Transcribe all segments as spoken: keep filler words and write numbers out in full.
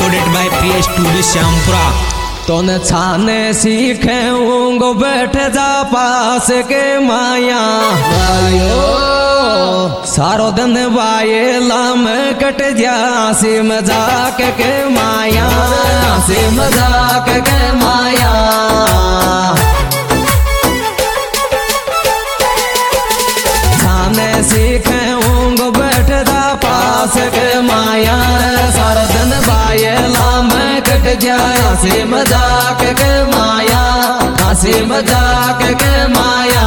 Recorded by प्रिय studio Shyampura. तो न छाने सीखे ऊँगो बैठ जा पास के माया भाइयो सारो दिन वायेला में कट जा सी मजाक के माया सी मजाक के माया। छाने सीखे ऊँगो बैठ जा पास के माया सारो दिन वायेला में कट जा हंसी मजाक के माया हंसी मजाक के माया।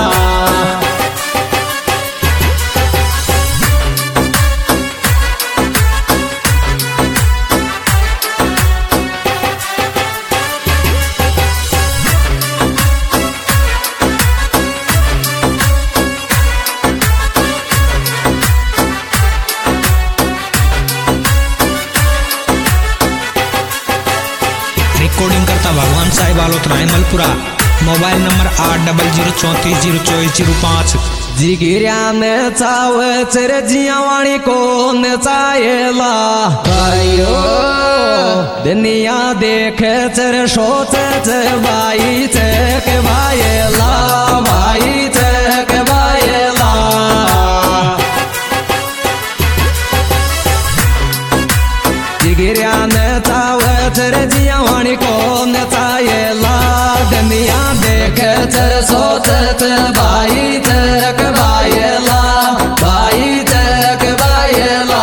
रिकॉर्डिंग करता भगवान साहिब आलोत रायमलपुरा। मोबाइल नंबर आठ डबल जीरो चौंतीस जीरो चौबीस जीरो पाँच। जिगिरिया ने चावे चर जियावाणी को ने चाहेला भाइयो दुनिया देखे चर सोच चे भाई चे के भाईला भाई चे के भाईला। जिगिरिया ने चावे चर जियावाणी को ने चाहेला दुनिया देखे चर सोच चे भाई चे के भाईला भाई चे के भाईला।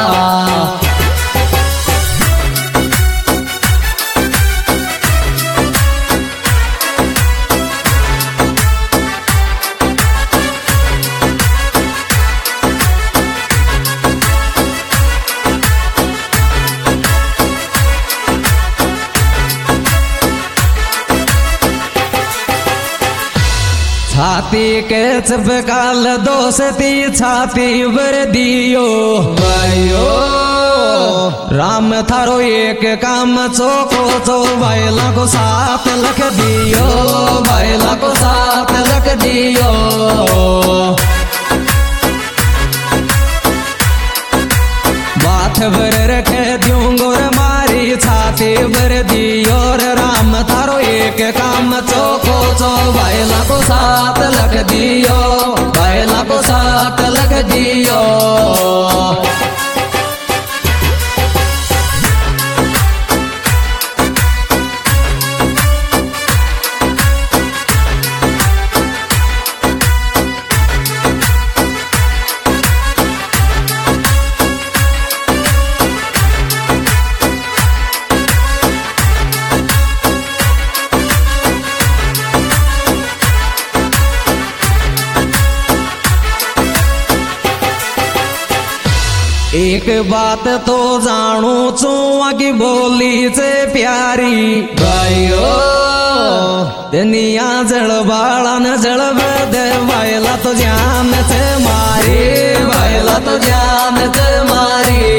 छाती के चपकाल दोस्ती छाती वर दियो भाइयो राम थारो एक काम चोको चो भाईला को साथ लख दियो भाईला को साथ लख दियो। बात भर रखे दूंगो रे मारी छाती भर दियो रे राम थारो एक काम चोको चो भाईला को साथ लख दियो भाईला को साथ लख दियो। एक बात तो जानू चुआ की बोली से प्यारी भाइयो दुनिया जड़बाड़ा न जड़ब दे भाईला तो जान से मारी भाईला तो जान से मारी।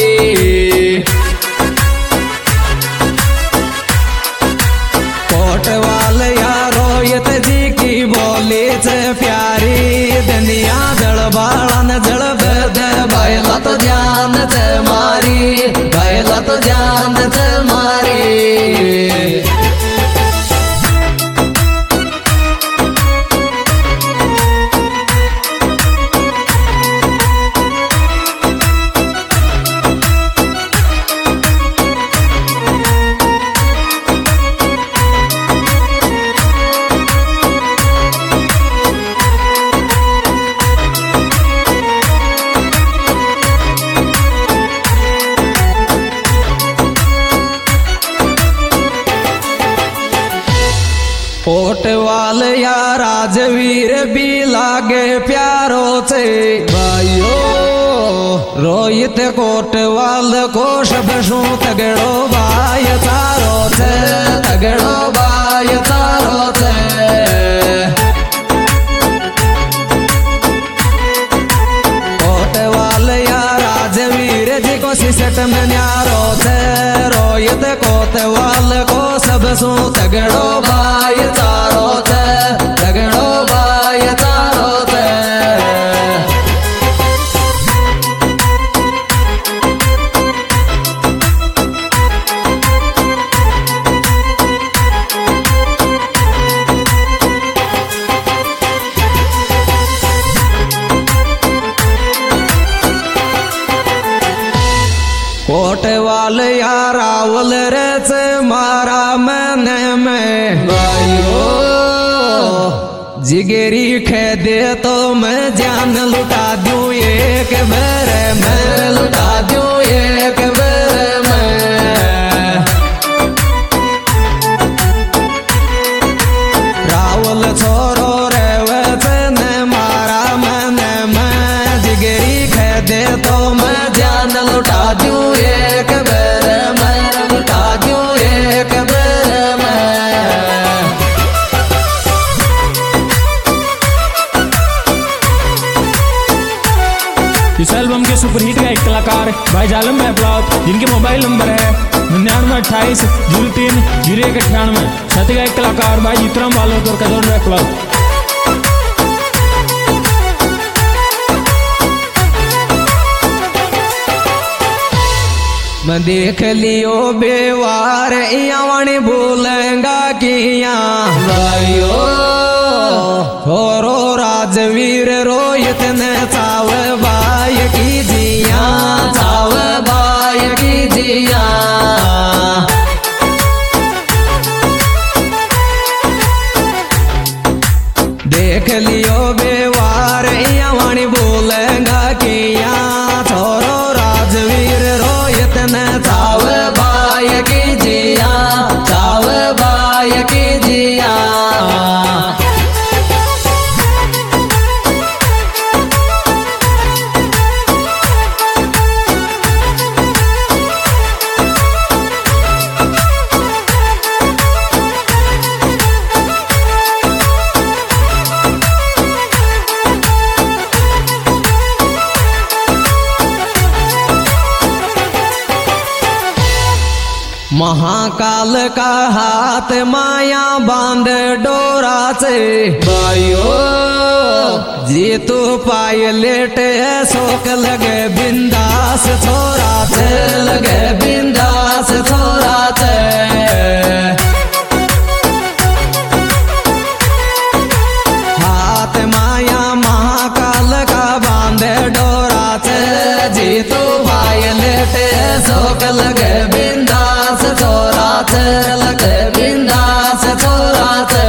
कोट वाले यारो ये जी की बोली से प्यारी दुनिया जड़बाड़ा न जड़ब दे भाईला तो जान से मारी भाईला तो जान से मारी। कोट वाल या राजवीर भी लागे प्यारो से भाइयो रोहित कोट वाल को शबशो तगड़ो भाई तारो से तगड़ो भाई तारो से। कोट वाल या राजवीर जी को सिसट में न्यारो से रोहित कोट वाल को सब सो तगड़ो भाई तारो से तगड़ो भाई तारो से। कोटवाल या रावल रच मारा मैंने मैं भाइयों जिगेरी खे दे तो मैं जान लुटा दूं एक बेर मैं लुटा दूं एक बेर मैं रावल छोरो रेवच ने मारा मैंने मैं जिगेरी खे दे तो मैं जान लुटा दूं एक बेर मैं लुटा दूं एक बेर मैं। इस एल्बम के सुपरहिट का एक कलाकार भाई जालम भाई ब्लॉक, जिनके मोबाइल नंबर है निन्यानवे अट्ठाईस जीरो तीन जीरो एक अठानवे। साथ का एक कलाकार भाई जीतराम बालोद और कदौन भाई ब्लॉक। मैं देख लियो बेवार यावणी बोलेंगा किया भाइयों छोरो राजवीर रोहित ने चाव बाय की जिया चाव बाय की जिया देख लियो बेवार यावणी बोलेंगा किया छोरो राजवीर रोहित ने चाव बाय की जिया चाव बाय की जिया। महाकाल का हाथ माया बांध डोरा से भाइयों जी तू पाए लेटे शोक लगे बिंदास छोरा से लगे बिंदास छोरा से हाथ माया महाकाल का बांधे डोरा से जी तू पाए लेटे शोक लगे बिंदास छोरा से लगे बिंदास छोरा से।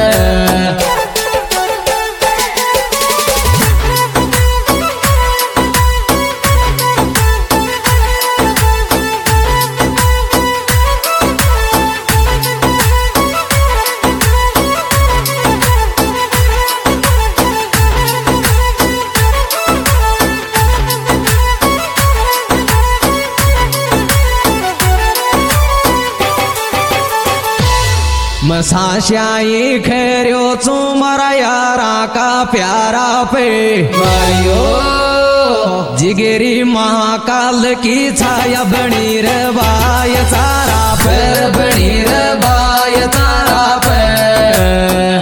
मसाश्याई खेरियो चुमरा यारा का प्यारा पे भाइयों जिगेरी महाकाल की छाया बनी रे बाय तारा पे बनी रे बाय तारा पे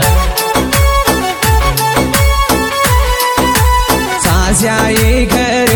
साश्याई खेरियो